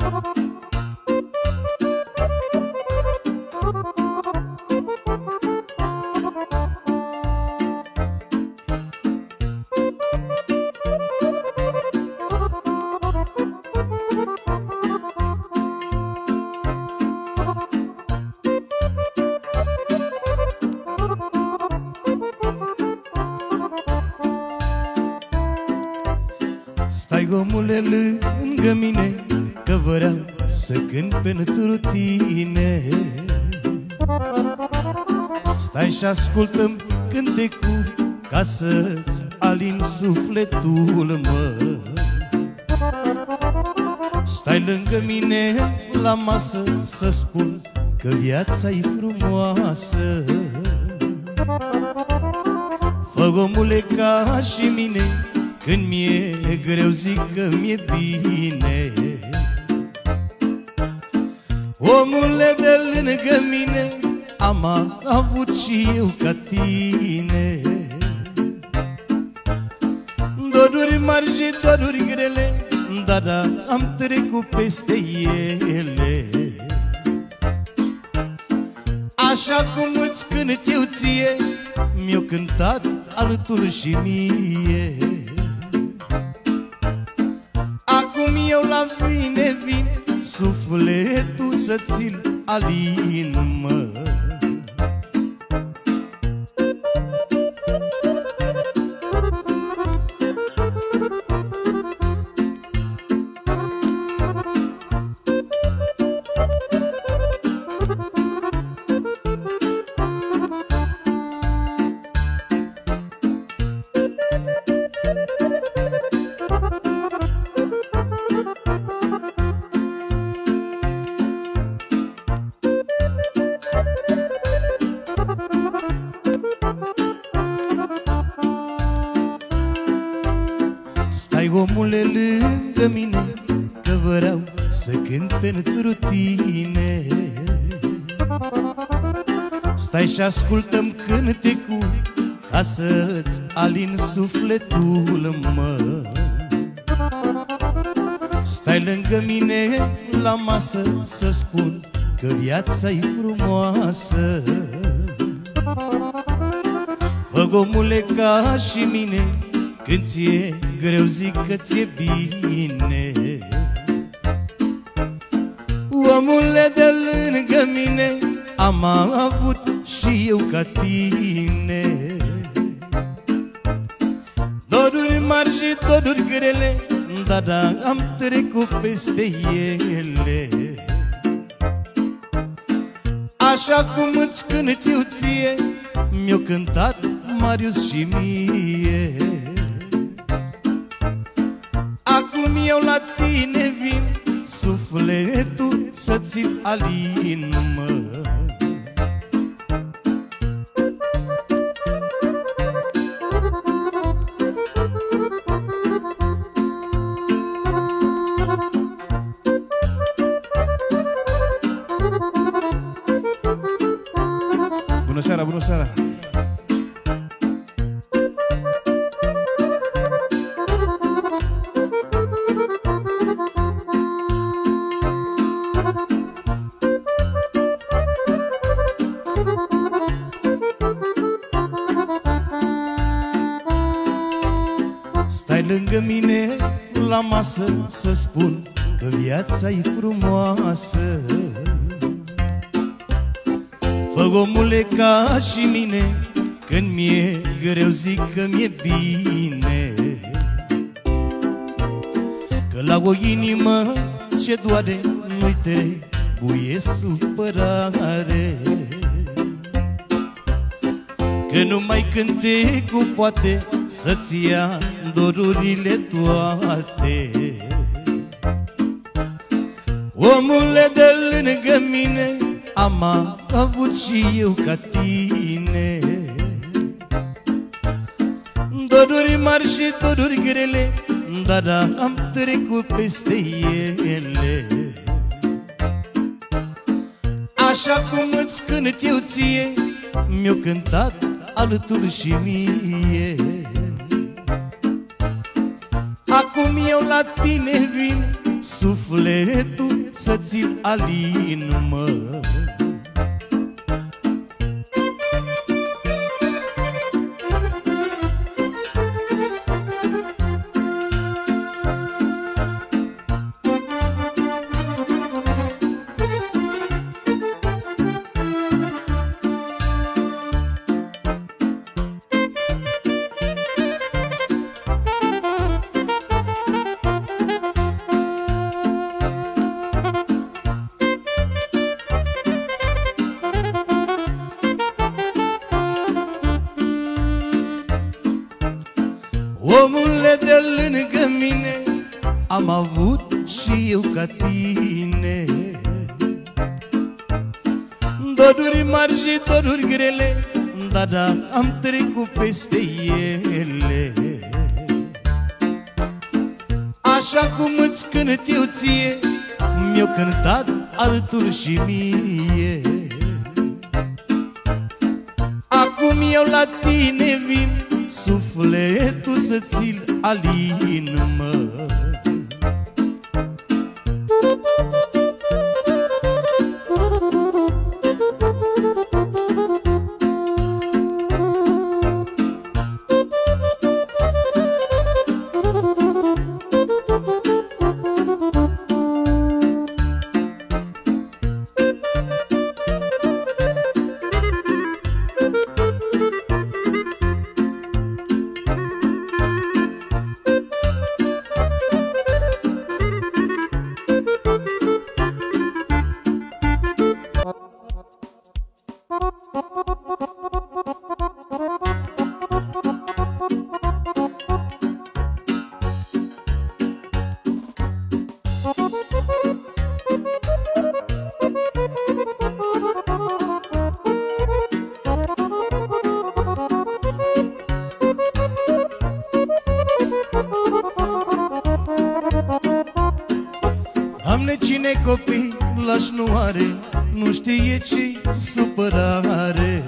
Stai, omule, lângă mine, că vreau să cânt pentru tine. Stai și ascultă-mi cântecul, ca să-ți alin sufletul, mă. Stai lângă mine la masă, să spun că viața-i frumoasă. Fă, omule, ca și mine, când mi-e greu zic că mi-e bine. Omule, de lângă mine, am avut și eu ca tine. Doruri mari și doruri grele, dar am trecut peste ele. Așa cum îți cânt eu ție, mi-o cântat alături și mie. Acum eu la vine vin, sufletul să ți-l alin, mă. Stai, omule, lângă mine, că vreau să cânt pentru tine. Stai și ascultă-mi cântecul, ca să-ți alin sufletul, mă. Stai lângă mine la masă, să spun că viața-i frumoasă. Fă, omule, ca și mine, când ți-e greu zic că ți-e bine. Omule, de lângă mine, am avut și eu ca tine. Doruri mari și doruri grele, dar am trecut peste ele. Așa cum îți cânt eu ție, mi-o cântat Marius și mie. Acum eu la tine vin, sufletul să ți-l alin, mă. Bună seara, bună seara! Stai lângă mine la masă, să spun că viața-i frumoasă. Fă, omule, ca și mine, când mi-e greu zic că mi-e bine. Că la o inimă ce doare nu-i trebuie supărare. Că numai cântecul poate să-ți ia dorurile toate. Omule, de lângă mine, am avut și eu ca tine. Doruri mari și doruri grele, dar am trecut peste ele. Așa cum îți cânt eu ție, mi-o cântat alături și mie. Acum eu la tine vin, sufletul să ți-l alin, mă. Omule de lângă mine, am avut și eu ca tine doruri mari și doruri grele, da, am trecut peste ele. Așa cum îți cânt eu ție, mi-o cântat altul și mie. Acum eu la tine vin, sufletul să ți-l alin, mă. Doamne, cine copii lași nu are, nu știe ce-i supărare.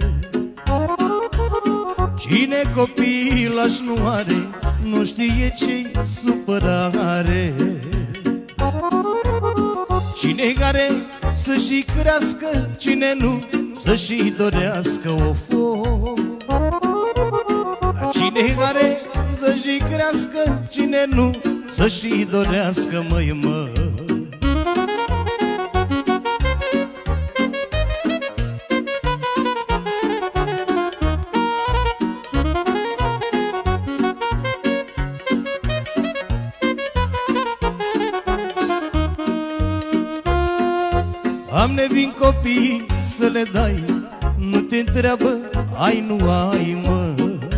Cine copii lași nu are, nu știe ce-i supărare. Cine care să-și crească, cine nu să-și dorească o foc. Cine care să-și crească, cine nu să-și dorească, măi, mă. Doamne, vin copiii să le dai, nu te întreabă, ai, nu ai, mă.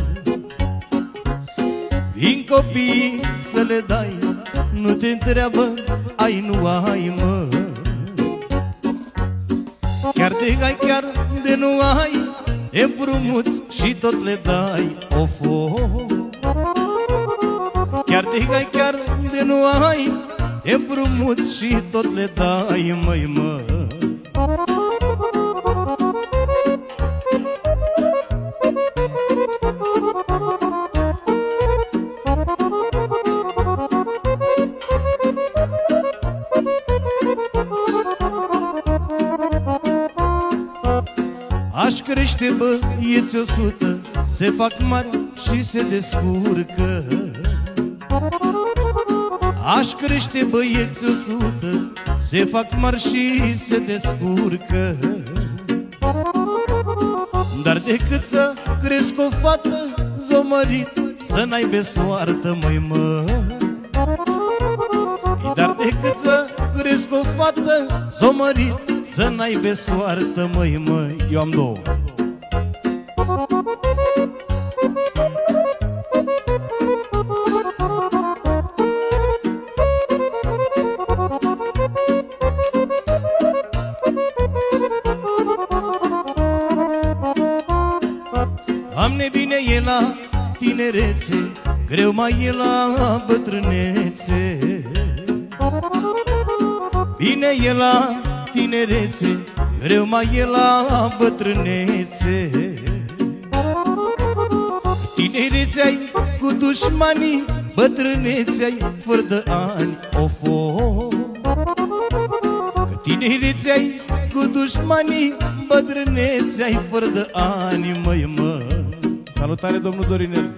Vin copiii să le dai, nu te întreabă, ai, nu ai, mă. Chiar de ai, chiar de nu ai, te împrumuți și tot le dai, ofo. Chiar de ai, chiar de nu ai, te împrumuți și tot le dai, măi, mă. Aș crește băieți 100, se fac mari și se descurcă. Aș crește băieți 100, se fac mari și se descurcă. Dar decât să cresc o fată zomărit, să n-aibă soartă, măi, mă. Dar decât să cresc o fată zomărit, să n-aibă soartă, măi, măi. Eu am două. Doamne, bine e la tinerețe, greu mai e la bătrânețe. Bine e la tinerețe, greu mai e la bătrânețe. Tinerețe-ai cu dușmanii, bătrânețe-ai fără de ani, ofo. Tineriți-ai cu dușmanii, bătrâneți-ai fără de ani, măi, mă. Salutare, domnul Dorinel.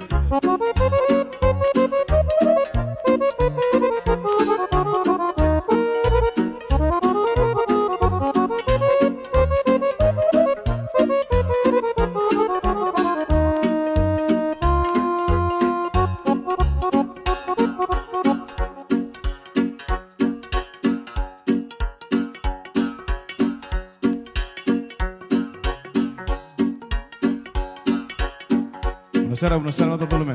Bună seara la toată lumea.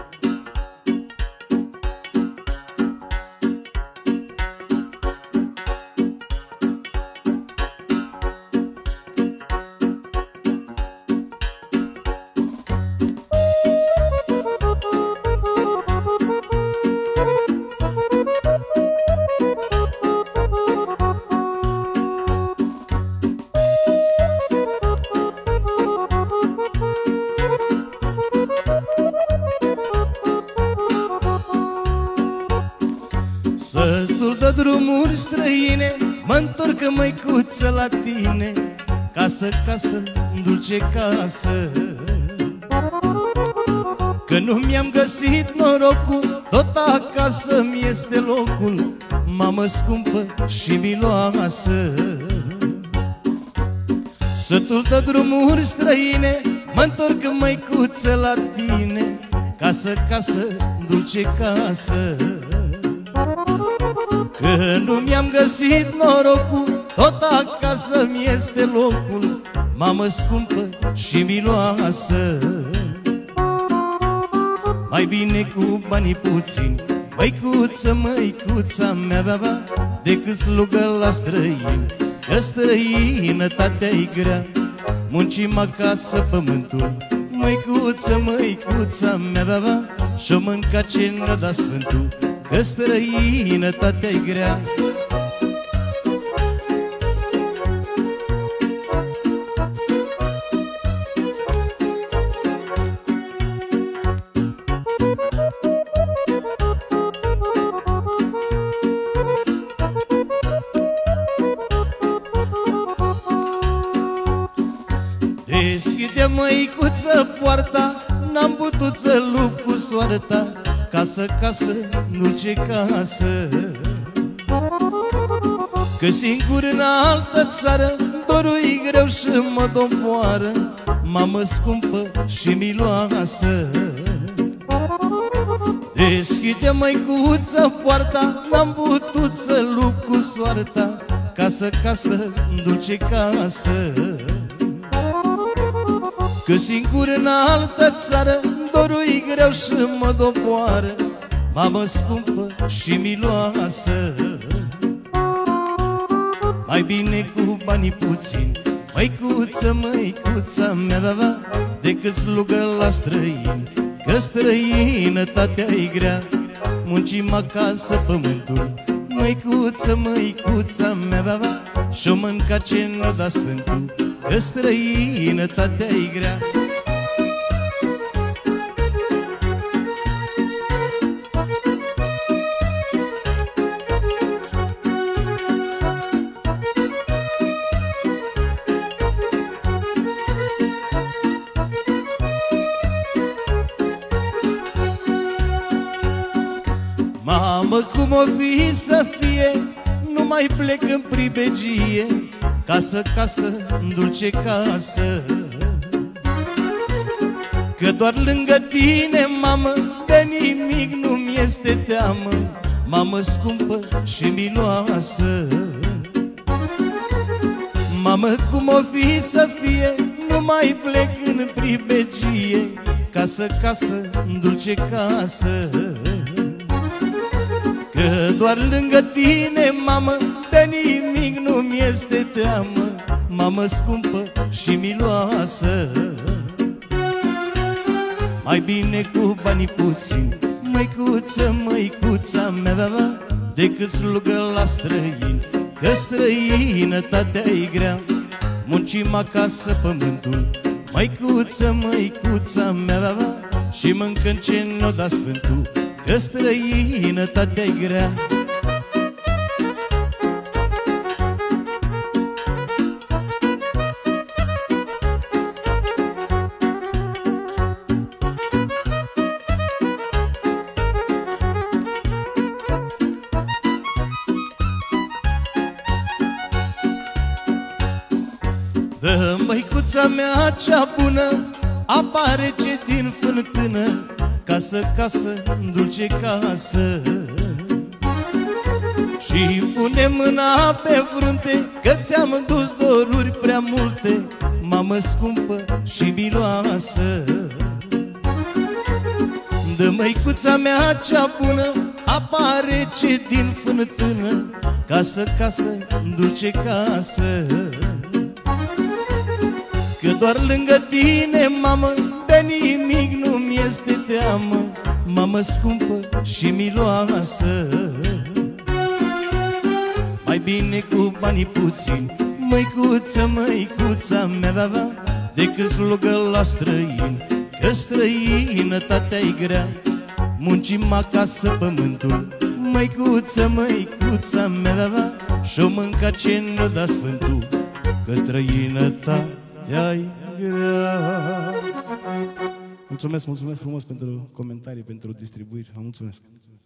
Sătul de drumuri străine, mă-ntorc, măicuță, la tine. Casă, casă, dulce casă, că nu mi-am găsit norocul, tot acasă mi este locul. Mamă scumpă și miloasă. Sătul de drumuri străine, mă-ntorc, măicuță, la tine. Casă, casă, dulce casă, că nu mi-am găsit norocul, tot acasă mi este locul. Mamă scumpă și miloasă. Mai bine cu banii puțini, măicuță, măicuța mea, decât slugă la străini, că străinătatea-i grea. Muncim acasă pământul, măicuță, măicuța mea, și-o mânca ce ne-a dat Sfântul, că străinătatea-i grea. Deschide, măicuță, poarta, n-am putut să lupt cu soarta. Casă, casă, dulce casă, că singur în altă țară dorul-i greu și mă doboară. Mamă scumpă și miloasă. Deschide, măicuță, poarta, n-am putut să lupt cu soarta. Casă, casă, dulce casă, că singur în altă țară dorul-i greu și mă doboară. Mamă scumpă și miloasă. Mai bine cu banii puțini, măicuță, măicuța mea, decât slugă la străini, că străinătatea-i grea. Muncim acasă pământul, măicuță, măicuța mea, și-o mânca ce ne-a dat Sfântul, că străinătatea-i grea. Mamă, cum o fi să fie, nu mai plec în pribegie. Casă, casă, dulce casă, că doar lângă tine, mamă, de nimic nu-mi este teamă. Mamă scumpă și miloasă. Mamă, cum o fi să fie, nu mai plec în pribegie. Casă, casă, dulce casă, că doar lângă tine, mamă, de nimic nu-mi este teamă. Mamă scumpă și miloasă. Mai bine cu banii puțini, măicuță, măicuța mea, decât slugă la străini, că străinătatea-i grea. Muncim acasă pământul, măicuță, măicuța mea, și mâncăm ce ne-o dat Sfântul, că străinătatea-i grea. Dă măicuța mea cea bună, apare ce din fântână, casă, casă, dulce casă. Și pune mâna pe frunte, că ți-am dus doruri prea multe, mamă scumpă și miloasă. Dă măicuța mea cea bună, apare ce din fântână, casă, casă, dulce casă. Că doar lângă tine, mamă, de nimic nu-mi este teamă, mamă scumpă și miloasă. Mai bine cu banii puțini, măicuță, măicuța mea, da, da, decât slugă la străin, că străinătatea-i grea. Muncim acasă pământul, măicuță, măicuța mea, da, da, și-o mânca ce ne da Sfântul, că străinătatea-i grea. Mulțumesc, mulțumesc frumos pentru comentarii, pentru distribuiri. Vă mulțumesc.